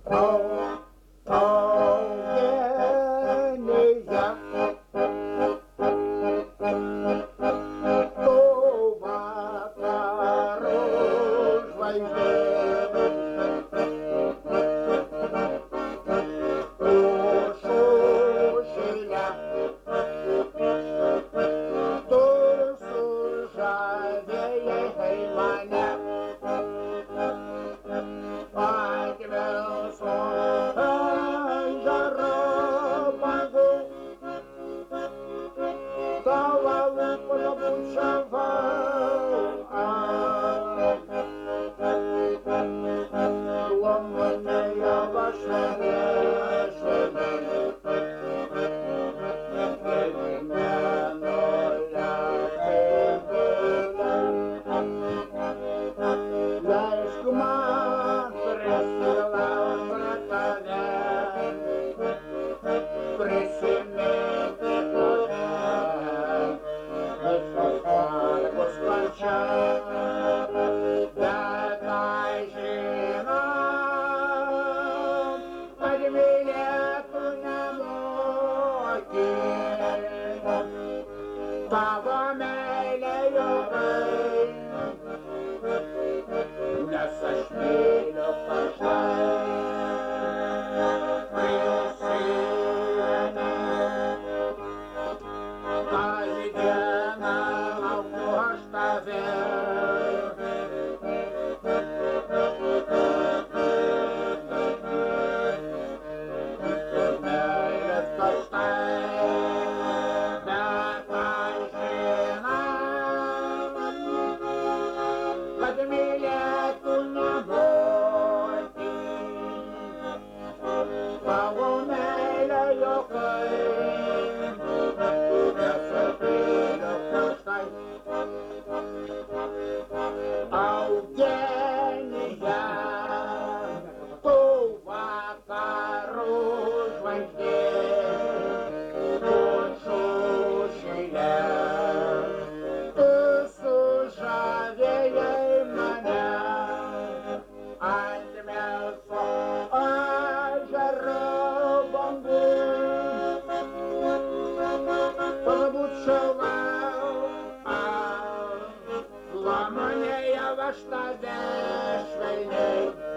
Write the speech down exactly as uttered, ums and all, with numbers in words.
Tavo meilė juokai, nes aš myliu paštai. Prisimeni, kasdieną laukiu aš tave. Meilės karštai. Kad mylėtų nebūti, tavo meilė juokai, nes aš myliu karštai. Eugenija, tu vakarų žvaigždė, tu šušilė, tu sužavėjai mane ant melsvo ežero bangų. Pabučiau lamonėje aš tave švelniai.